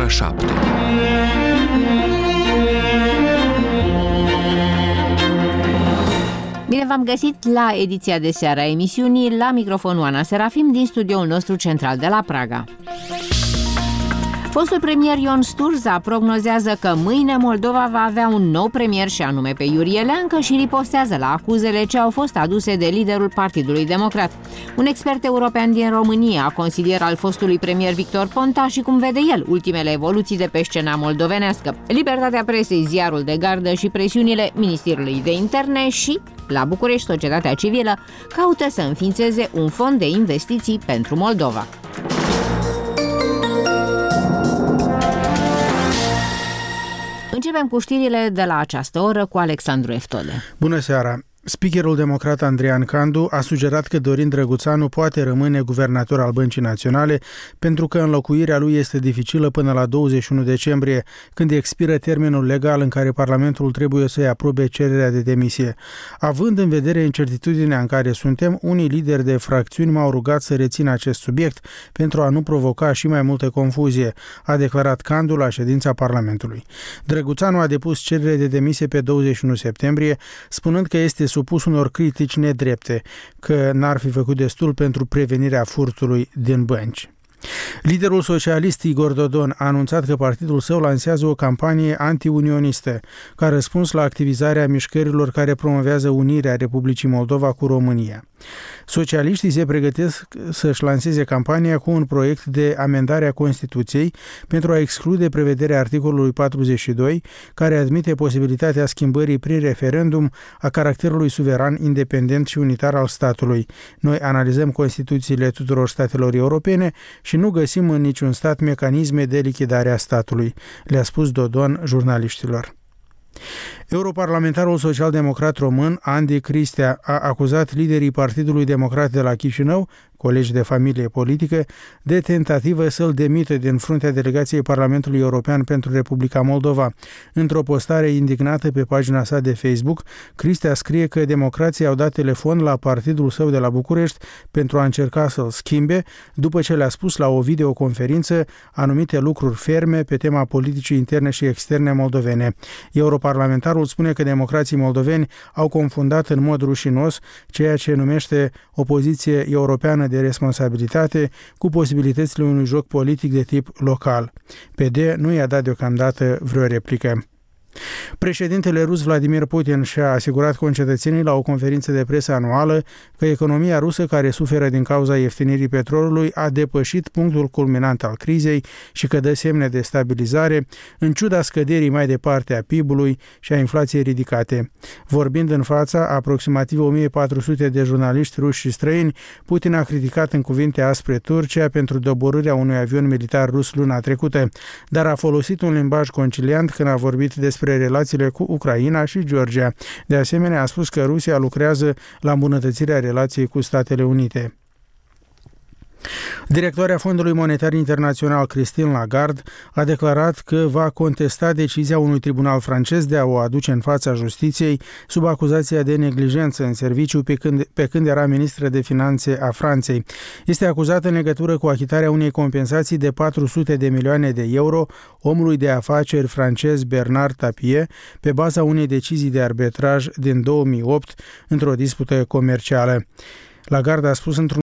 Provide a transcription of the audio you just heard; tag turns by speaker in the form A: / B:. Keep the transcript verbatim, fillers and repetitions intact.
A: ora șapte.
B: Bine v-am găsit la ediția de seară a emisiunii, la microfonul Ana Serafim din studioul nostru central de la Praga. Fostul premier Ion Sturza prognozează că mâine Moldova va avea un nou premier și anume pe Iurie Leancă și ripostează la acuzele ce au fost aduse de liderul Partidului Democrat. Un expert european din România, consilier al fostului premier Victor Ponta și cum vede el ultimele evoluții de pe scena moldovenească, libertatea presei, ziarul de gardă și presiunile Ministerului de Interne și, la București, societatea civilă caută să înființeze un fond de investiții pentru Moldova. Începem cu știrile de la această oră cu Alexandru Eftode.
C: Bună seara! Speakerul democrat Andrian Candu a sugerat că Dorin Drăguțanu poate rămâne guvernator al Băncii Naționale pentru că înlocuirea lui este dificilă până la douăzeci și unu decembrie, când expiră termenul legal în care Parlamentul trebuie să-i aprobe cererea de demisie. Având în vedere incertitudinea în care suntem, unii lideri de fracțiuni m-au rugat să rețin acest subiect pentru a nu provoca și mai multă confuzie, a declarat Candu la ședința Parlamentului. Drăguțanu a depus cerere de demisie pe douăzeci și unu septembrie, spunând că este supus unor critici nedrepte, că n-ar fi făcut destul pentru prevenirea furtului din bănci. Liderul socialist Igor Dodon a anunțat că partidul său lansează o campanie anti-unionistă, ca răspuns la activizarea mișcărilor care promovează unirea Republicii Moldova cu România. Socialiștii se pregătesc să-și lanseze campania cu un proiect de amendare a Constituției pentru a exclude prevederea articolului patruzeci și doi, care admite posibilitatea schimbării prin referendum a caracterului suveran, independent și unitar al statului. Noi analizăm Constituțiile tuturor statelor europene și nu găsim în niciun stat mecanisme de lichidare a statului, le-a spus Dodon jurnaliștilor. Europarlamentarul social-democrat român, Andy Cristea, a acuzat liderii Partidului Democrat de la Chișinău, colegi de familie politică, de tentativă să-l demită din fruntea delegației Parlamentului European pentru Republica Moldova. Într-o postare indignată pe pagina sa de Facebook, Cristea scrie că democrații au dat telefon la partidul său de la București pentru a încerca să-l schimbe, după ce le-a spus la o videoconferință anumite lucruri ferme pe tema politicii interne și externe moldovene. Europarlamentarul spune că democrații moldoveni au confundat în mod rușinos ceea ce numește o poziție europeană de responsabilitate cu posibilitățile unui joc politic de tip local. P D nu i-a dat deocamdată vreo replică. Președintele rus Vladimir Putin și-a asigurat concetățenii la o conferință de presă anuală că economia rusă, care suferă din cauza ieftinirii petrolului, a depășit punctul culminant al crizei și că dă semne de stabilizare, în ciuda scăderii mai departe a P I B-ului și a inflației ridicate. Vorbind în fața aproximativ o mie patru sute de jurnaliști ruși și străini, Putin a criticat în cuvinte aspre Turcia pentru doborârea unui avion militar rus luna trecută, dar a folosit un limbaj conciliant când a vorbit despre relațiile cu Ucraina și Georgia. De asemenea, a spus că Rusia lucrează la îmbunătățirea relației cu Statele Unite. Directoarea Fondului Monetar Internațional Christine Lagarde a declarat că va contesta decizia unui tribunal francez de a o aduce în fața justiției sub acuzația de neglijență în serviciu pe când, pe când era ministră de finanțe a Franței. Este acuzată în legătură cu achitarea unei compensații de patru sute de milioane de euro omului de afaceri francez Bernard Tapie pe baza unei decizii de arbitraj din două mii opt într-o dispută comercială. Lagarde a spus într-un